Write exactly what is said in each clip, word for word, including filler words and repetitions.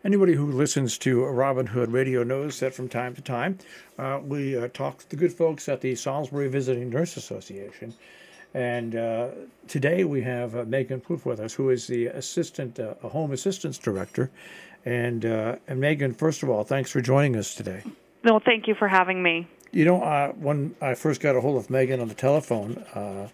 Anybody who listens to Robin Hood Radio knows that from time to time uh, we uh, talk to the good folks at the Salisbury Visiting Nurse Association. And uh, today we have uh, Megan Plouffe with us, who is the assistant, uh, home assistance director. And, uh, and Megan, first of all, thanks for joining us today. Well, thank you for having me. You know, uh, when I first got a hold of Megan on the telephone, uh,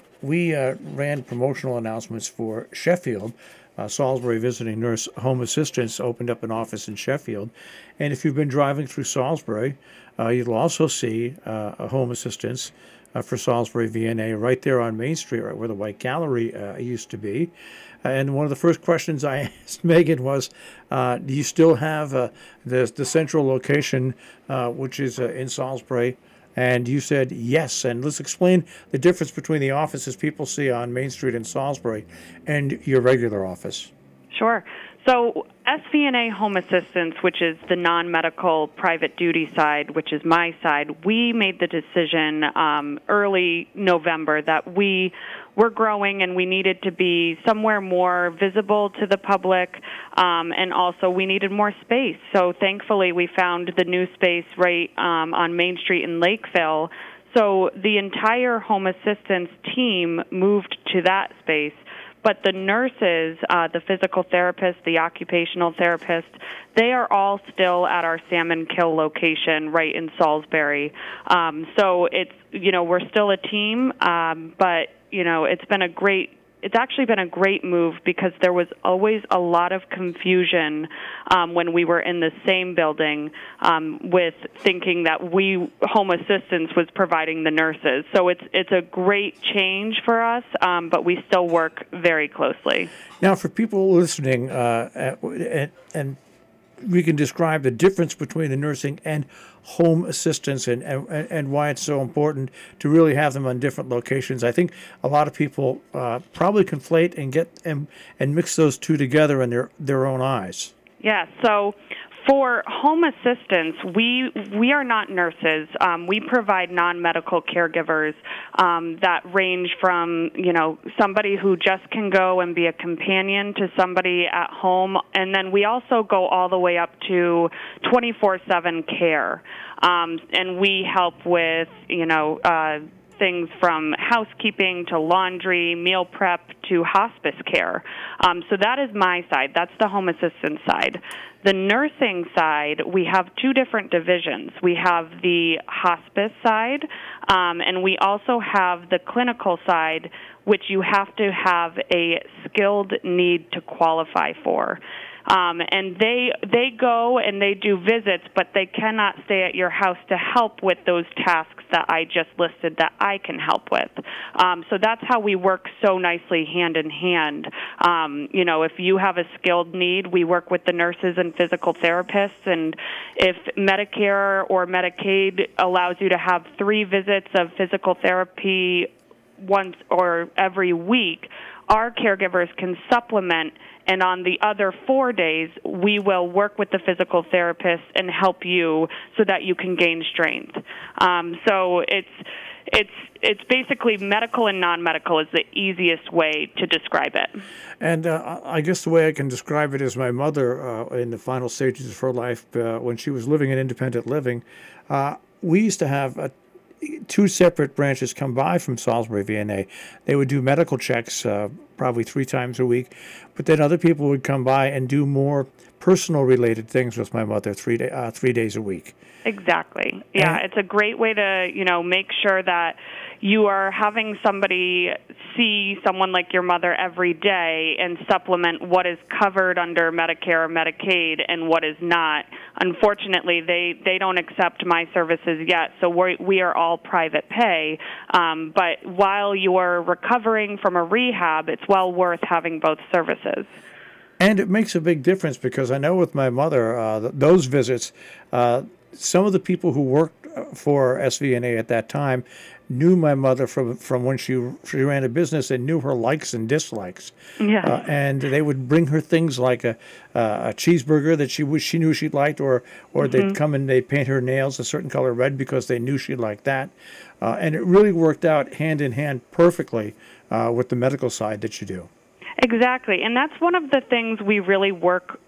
we uh, ran promotional announcements for Sheffield. Uh, Salisbury Visiting Nurse Home Assistance opened up an office in Sheffield. And if you've been driving through Salisbury, uh, you'll also see uh, a home assistance uh, for Salisbury V N A right there on Main Street, right where the White Gallery uh, used to be. And one of the first questions I asked Megan was, uh, do you still have uh, the, the central location, uh, which is uh, in Salisbury? And you said yes. And let's explain the difference between the offices people see on Main Street in Salisbury and your regular office. Sure. So S V N A Home Assistance, which is the non-medical private duty side, which is my side, we made the decision um, early November that we were growing and we needed to be somewhere more visible to the public, um, and also we needed more space. So thankfully we found the new space right um, on Main Street in Lakeville. So the entire home assistance team moved to that space. But the nurses, uh, the physical therapists, the occupational therapists, they are all still at our Salmon Kill location right in Salisbury. Um, so it's, you know, we're still a team, um, but, you know, it's been a great It's actually been a great move because there was always a lot of confusion um, when we were in the same building um, with thinking that we, home assistance, was providing the nurses. So it's it's a great change for us, um, but we still work very closely. Now, for people listening, uh, and, and we can describe the difference between the nursing and home assistance and, and, and why it's so important to really have them on different locations. I think a lot of people uh, probably conflate and get and, and mix those two together in their, their own eyes. Yeah, so for home assistance, we we are not nurses. Um, we provide non-medical caregivers um, that range from, you know, somebody who just can go and be a companion to somebody at home, and then we also go all the way up to twenty-four seven care, um, and we help with, you know, uh, things from housekeeping to laundry, meal prep to hospice care. Um, so that is my side. That's the home assistance side. The nursing side, we have two different divisions. We have the hospice side, um, and we also have the clinical side, which you have to have a skilled need to qualify for. Um, and they they go and they do visits, but they cannot stay at your house to help with those tasks that I just listed that I can help with. Um, so that's how we work so nicely hand in hand. Um, you know, if you have a skilled need, we work with the nurses and physical therapists, and if Medicare or Medicaid allows you to have three visits of physical therapy once or every week, our caregivers can supplement, and on the other four days, we will work with the physical therapist and help you so that you can gain strength. Um, so it's it's it's basically medical and non-medical is the easiest way to describe it. And uh, I guess the way I can describe it is my mother, uh, in the final stages of her life, uh, when she was living in independent living, uh, we used to have a two separate branches come by from Salisbury V N A. They would do medical checks uh, probably three times a week, but then other people would come by and do more personal related things with my mother three day, uh, three days a week. Exactly. Yeah, And, it's a great way to, you know, make sure that you are having somebody see someone like your mother every day and supplement what is covered under Medicare or Medicaid and what is not. Unfortunately, they, they don't accept my services yet, so we're, we are all private pay. Um, but while you're recovering from a rehab, it's well worth having both services. And it makes a big difference because I know with my mother, uh, th- those visits, uh, some of the people who worked for S V N A at that time knew my mother from from when she she ran a business and knew her likes and dislikes. Yeah. Uh, and they would bring her things like a uh, a cheeseburger that she wish she knew she liked, or or Mm-hmm. they'd come and they'd paint her nails a certain color red because they knew she'd like that. Uh, and it really worked out hand in hand perfectly uh, with the medical side that you do. Exactly, and that's one of the things we really work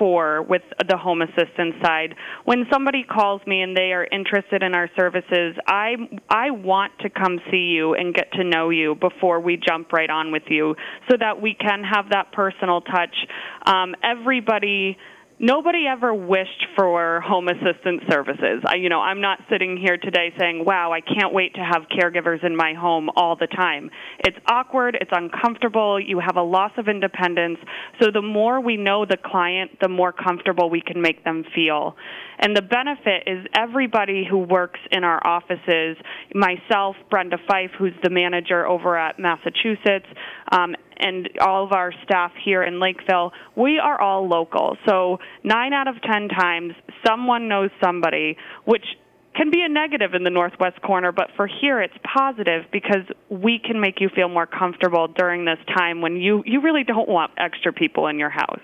before with the home assistance side. When somebody calls me and they are interested in our services, I I want to come see you and get to know you before we jump right on with you, so that we can have that personal touch. Um, everybody. Nobody ever wished for home assistance services. I, you know, I'm not sitting here today saying, wow, I can't wait to have caregivers in my home all the time. It's awkward. It's uncomfortable. You have a loss of independence. So the more we know the client, the more comfortable we can make them feel. And the benefit is everybody who works in our offices, myself, Brenda Fife, who's the manager over at Massachusetts, um, and all of our staff here in Lakeville, we are all local. So nine out of ten times, someone knows somebody, which can be a negative in the Northwest corner, but for here it's positive because we can make you feel more comfortable during this time when you, you really don't want extra people in your house.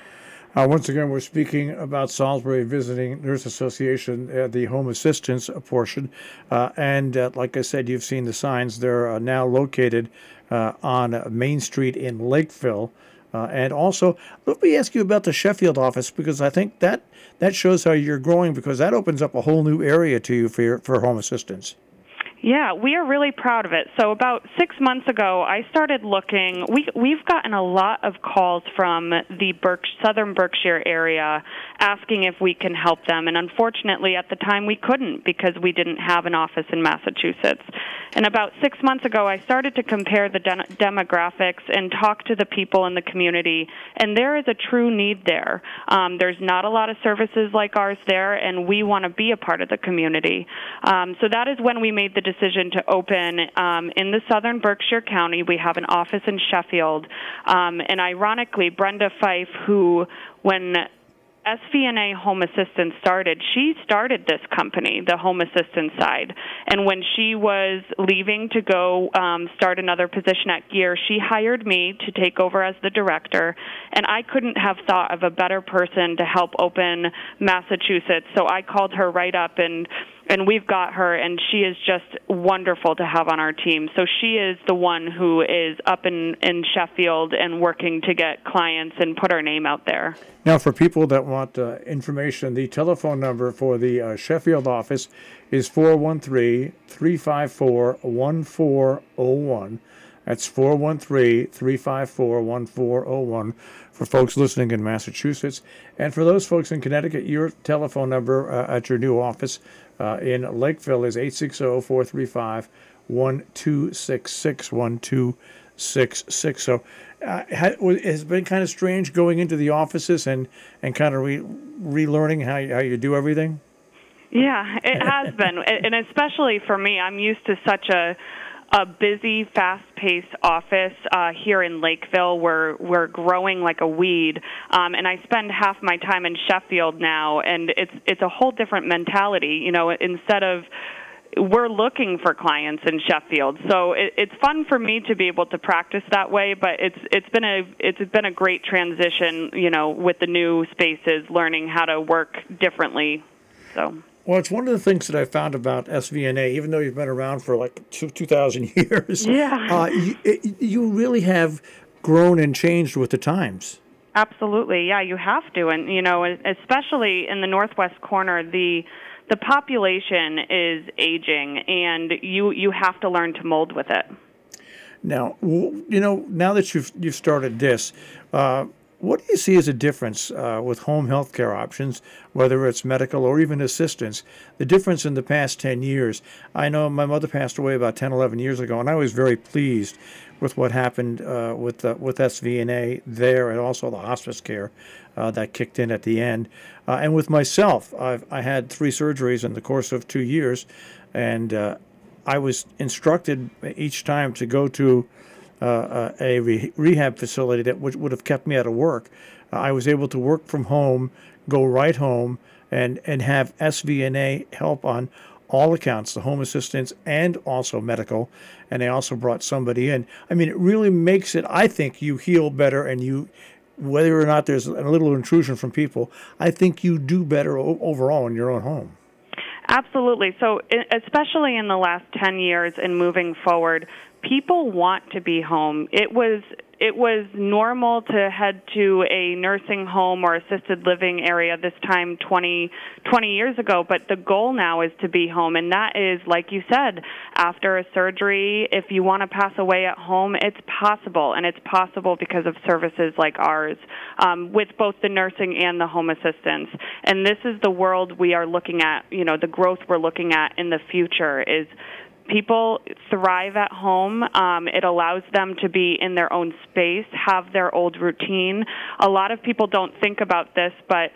Uh, once again, we're speaking about Salisbury Visiting Nurse Association, uh, the home assistance portion. Uh, and uh, like I said, you've seen the signs. They're uh, now located uh, on Main Street in Lakeville. Uh, and also, let me ask you about the Sheffield office, because I think that, that shows how you're growing, because that opens up a whole new area to you for, your, for home assistance. Yeah, we are really proud of it. So about six months ago, I started looking. We, we've gotten a lot of calls from the Berks, Southern Berkshire area asking if we can help them. And unfortunately, at the time, we couldn't because we didn't have an office in Massachusetts. And about six months ago, I started to compare the de- demographics and talk to the people in the community. And there is a true need there. Um, there's not a lot of services like ours there, and we want to be a part of the community. Um, so that is when we made the decision decision to open um, in the Southern Berkshire County. We have an office in Sheffield. Um, and ironically, Brenda Fife, who, when S V N A Home Assistance started, she started this company, the home assistance side. And when she was leaving to go um, start another position at Gear, she hired me to take over as the director. And I couldn't have thought of a better person to help open Massachusetts. So I called her right up, and and we've got her, and she is just wonderful to have on our team. So she is the one who is up in, in Sheffield and working to get clients and put our name out there. Now, for people that want uh, information, the telephone number for the uh, Sheffield office is four one three, three five four, one four zero one. That's four one three, three five four, one four zero one for folks listening in Massachusetts. And for those folks in Connecticut, your telephone number uh, at your new office uh, in Lakeville is eight six zero, four three five, one two six six, one two six six. So uh, it's been kind of strange going into the offices and, and kind of re- relearning how you, how you do everything. Yeah, it has been. And especially for me, I'm used to such a a busy, fast-paced office uh, here in Lakeville. We're we're growing like a weed, um, and I spend half my time in Sheffield now, and it's it's a whole different mentality. You know, instead of we're looking for clients in Sheffield, so it, it's fun for me to be able to practice that way. But it's it's been a it's been a great transition. You know, with the new spaces, learning how to work differently. So. Well, it's one of the things that I found about S V N A, even though you've been around for like two, 2,000 years, yeah. uh, you, it, you really have grown and changed with the times. Absolutely, yeah, you have to. And, you know, especially in the northwest corner, the the population is aging, and you, you have to learn to mold with it. Now, you know, now that you've, you've started this, uh, what do you see as a difference uh, with home health care options, whether it's medical or even assistance, the difference in the past ten years? I know my mother passed away about ten, eleven years ago, and I was very pleased with what happened uh, with uh, with S V N A there, and also the hospice care uh, that kicked in at the end. Uh, and with myself, I've, I had three surgeries in the course of two years, and uh, I was instructed each time to go to Uh, a re- rehab facility that would, would have kept me out of work. Uh, I was able to work from home, go right home, and, and have S V N A help on all accounts, the home assistance and also medical. And they also brought somebody in. I mean, it really makes it, I think, you heal better, and you, whether or not there's a little intrusion from people, I think you do better o- overall in your own home. Absolutely. So especially in the last ten years and moving forward, people want to be home. It was it was normal to head to a nursing home or assisted living area this time twenty, twenty years ago, but the goal now is to be home, and that is, like you said, after a surgery, if you want to pass away at home, it's possible, and it's possible because of services like ours, um, with both the nursing and the home assistance. And this is the world we are looking at, you know, the growth we're looking at in the future is people thrive at home. Um, it allows them to be in their own space, have their old routine. A lot of people don't think about this, but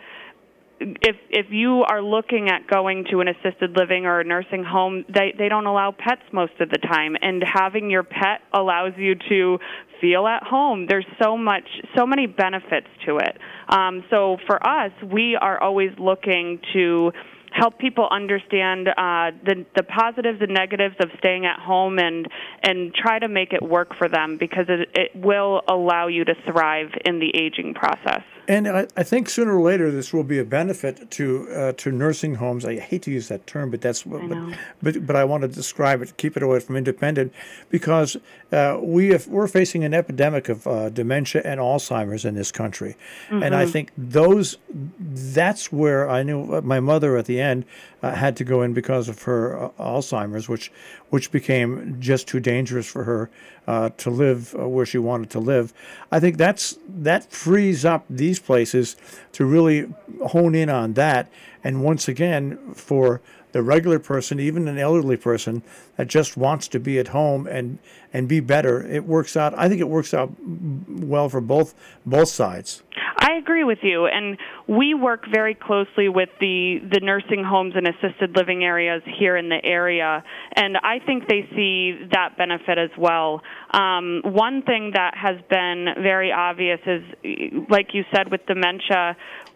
if if you are looking at going to an assisted living or a nursing home, they, they don't allow pets most of the time, and having your pet allows you to feel at home. There's so much, so many benefits to it. Um, so for us, we are always looking to help people understand uh, the the positives and negatives of staying at home, and and try to make it work for them, because it, it will allow you to thrive in the aging process. And I, I think sooner or later this will be a benefit to uh, to nursing homes. I hate to use that term, but that's what, but, but but I want to describe it, keep it away from independent, because uh, we have, we're facing an epidemic of uh, dementia and Alzheimer's in this country, mm-hmm. and I think those that's where I knew my mother at the end uh, had to go in because of her uh, Alzheimer's, which which became just too dangerous for her uh, to live uh, where she wanted to live. I think that's that frees up these places to really hone in on that. And once again, for the regular person, even an elderly person that just wants to be at home and and be better, it works out. I think it works out well for both both sides. I agree with you, and we work very closely with the, the nursing homes and assisted living areas here in the area, and I think they see that benefit as well. Um, one thing that has been very obvious is, like you said, with dementia,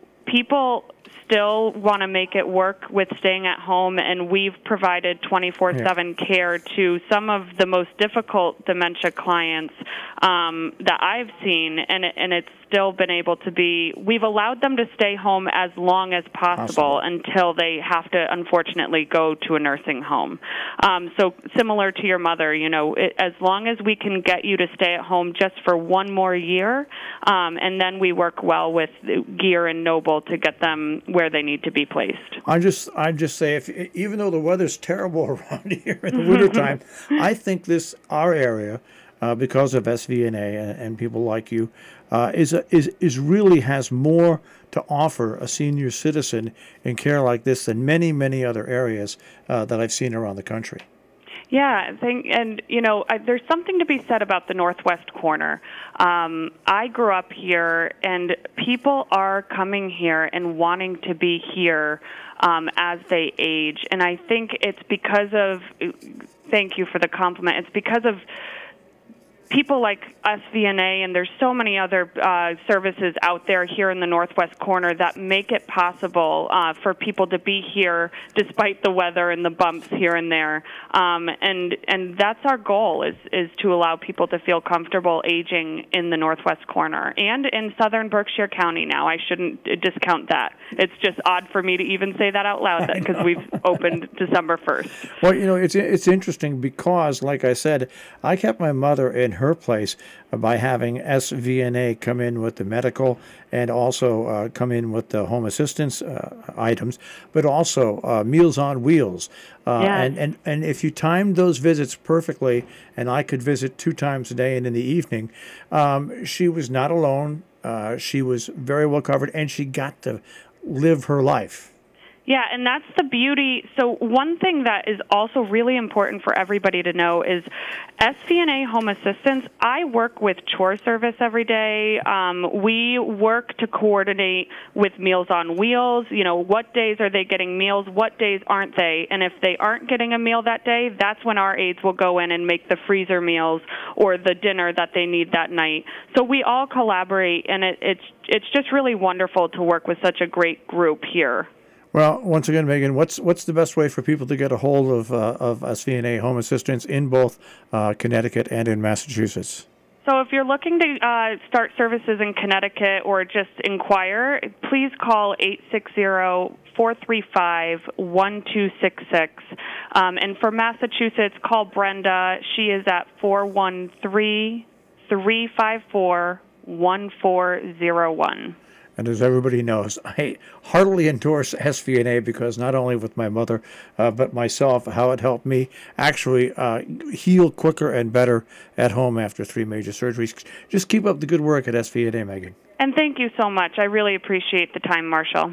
people still want to make it work with staying at home, and we've provided twenty-four seven yeah. care to some of the most difficult dementia clients um, that I've seen, and it, and it's still been able to be, we've allowed them to stay home as long as possible, possible. until they have to, unfortunately, go to a nursing home. Um, so similar to your mother, you know, it, as long as we can get you to stay at home just for one more year, um, and then we work well with Gear and Noble to get them where they need to be placed. I just, I just say, if even though the weather's terrible around here in the wintertime, I think this our area, uh, because of S V N A and, and people like you, uh, is a, is is really has more to offer a senior citizen in care like this than many many other areas uh, that I've seen around the country. Yeah, I think, and you know, I, there's something to be said about the Northwest Corner. Um, I grew up here, and people are coming here and wanting to be here um, as they age. And I think it's because of, thank you for the compliment, it's because of people like S V N A, and there's so many other uh, services out there here in the Northwest Corner that make it possible uh, for people to be here despite the weather and the bumps here and there. Um, and and that's our goal, is is to allow people to feel comfortable aging in the Northwest Corner and in southern Berkshire County now. I shouldn't discount that. It's just odd for me to even say that out loud because we've opened December first. Well, you know, it's it's interesting because, like I said, I kept my mother in her place by having S V N A come in with the medical and also uh, come in with the home assistance uh, items, but also uh, Meals on Wheels. Uh, yes. and, and, and if you timed those visits perfectly, and I could visit two times a day and in the evening, um, she was not alone. Uh, she was very well covered, and she got to live her life. Yeah, and that's the beauty. So one thing that is also really important for everybody to know is S V N A Home Assistance, I work with Chore Service every day. Um, we work to coordinate with Meals on Wheels. You know, what days are they getting meals? What days aren't they? And if they aren't getting a meal that day, that's when our aides will go in and make the freezer meals or the dinner that they need that night. So we all collaborate, and it, it's it's just really wonderful to work with such a great group here. Well, once again, Megan, what's what's the best way for people to get a hold of uh, of S V N A Home Assistance in both uh, Connecticut and in Massachusetts? So if you're looking to uh, start services in Connecticut or just inquire, please call eight six zero, four three five, one two six six. Um, and for Massachusetts, call Brenda. She is at four one three, three five four, one four zero one. And as everybody knows, I heartily endorse S V N A because not only with my mother, uh, but myself, how it helped me actually uh, heal quicker and better at home after three major surgeries. Just keep up the good work at S V N A, Megan. And thank you so much. I really appreciate the time, Marshall.